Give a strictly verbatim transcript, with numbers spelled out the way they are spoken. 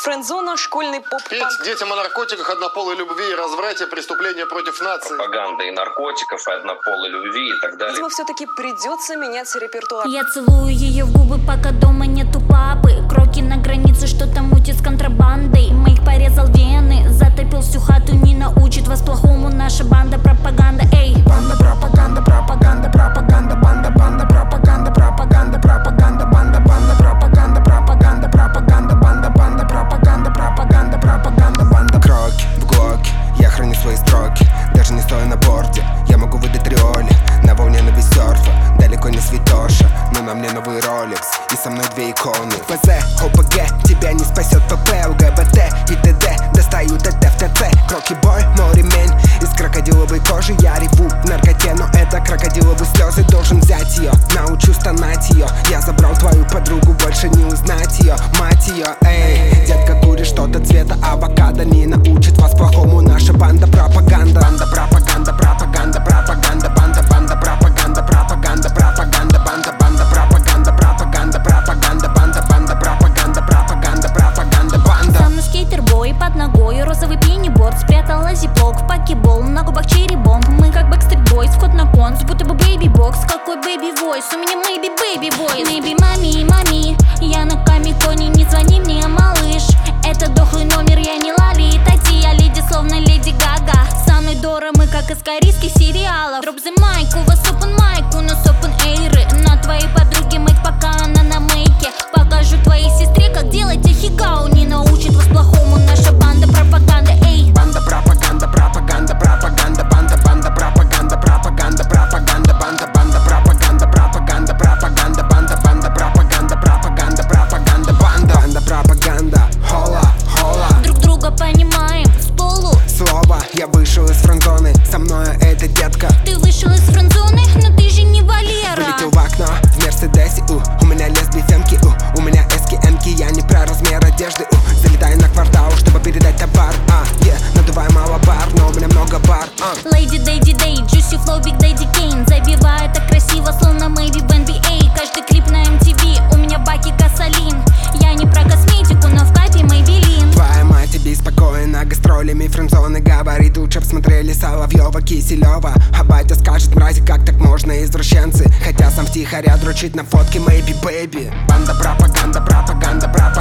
Френдзона, школьный поп. Петь детям о наркотиках, однополой любви и разврате, преступления против нации. Пропаганда и наркотиков, и однополой любви и так далее. Видимо, все-таки придется менять репертуар. Я целую ее в губы, пока дома нету папы. Кроки на границе, что-то мутит с контрабандой. Моих порезал вены, затопил всю хату. Не научит вас плохому наша банда. Пропаганда, эй. Банда, пропаганда, пропаганда, пропаганда, банда, банда, пропаганда, пропаганда, пропаганда, банда, банда, пропаганда, пропаганда, пропаганда, банда, банда, пропаганда, пропаганда, пропаганда, банда. Кроки в глоке, я храню свои строки. Даже не стоя на борде, я могу выдать риоли. На волне на серфа, далеко не святоша, но на мне новый ролекс и со мной две иконы. ПЗ, ОПГ, тебя не спасет ПП, ЛГБТ и ТД, достаю ТТ в ТЦ. Кроки бой, мой ремень из крокодиловой кожи. Я реву в наркоте, но это крокодиловые слезы. Должен взять ее, научу стонать ее. Я забрал твою подругу, больше не узнать ее. Мать ее, эй, детка курит что-то цвета авокадо. Не научит вас плохому наша банда. Пропаганда, банда, пропаганда, пропаганда, пропаганда, банда, банда, пропаганда, пропаганда, пропаганда, банда, банда, пропаганда, пропаганда, пропаганда, банда, банда, пропаганда, пропаганда, пропаганда, банда. Со мной скейтер-бой, под ногой розовый пениборд. Спрятала зиплок в покебол, на губах черри-бомб. Мы как Backstreet Boys, вход на конс, будто бы бэйби-бокс. Какой бэйби-войс, у меня maybe baby-войс. Maybe мами, мами, я на камиконе, не звони мне, малыш. Это дохлый номер, я не Лали и Тати, я леди, словно леди Гага. Со мной Дора, мы как из корейских сериалов. Drop the mic, у вас open mic, у нас open эйры. На твоей подруге мыть, пока она на мейке. Покажу твоей сестре, как делать ахигау. Не научит вас плохому наша банда. Пропаганда, эй. Банда, пропаганда, пропаганда, пропаганда, банда, банда, пропаганда, пропаганда, пропаганда, банда, банда, пропаганда, пропаганда, пропаганда, банда, банда, пропаганда, пропаганда, пропаганда, банда, банда, пропаганда, хола, хола. Друг друга понимаем с полу. Слово, я вышел из френдзоны, со мною эта детка. Ты вышел из френдзоны, но ты же не Валера. Вылетел в окно в Мерседесе, у, у меня лесби-фемки, у, у меня эски-эмки, я не про размер одежды, у, залетаю на квартал, чтобы передать товар, а, е, yeah, надуваю малобар, но у меня много бар, а. Lady Daddy Day, Juicy Flow, Big Daddy Kane. Забивает так красиво, словно maybe в эн би эй. Каждый клип на эм ти ви, у меня баки Касалин. Я не про косметику, но в капе Maybelline. Твоя мать тебе спокойно, гастролями френдзоны говорит, лучше б смотрели Соловьева, Киселева. А батя скажет, мрази, как так можно, извращенцы. Хотя сам втихаря дрочит на фотке Maybe Baby. Банда, пропаганда, пропаганда, пропаганда.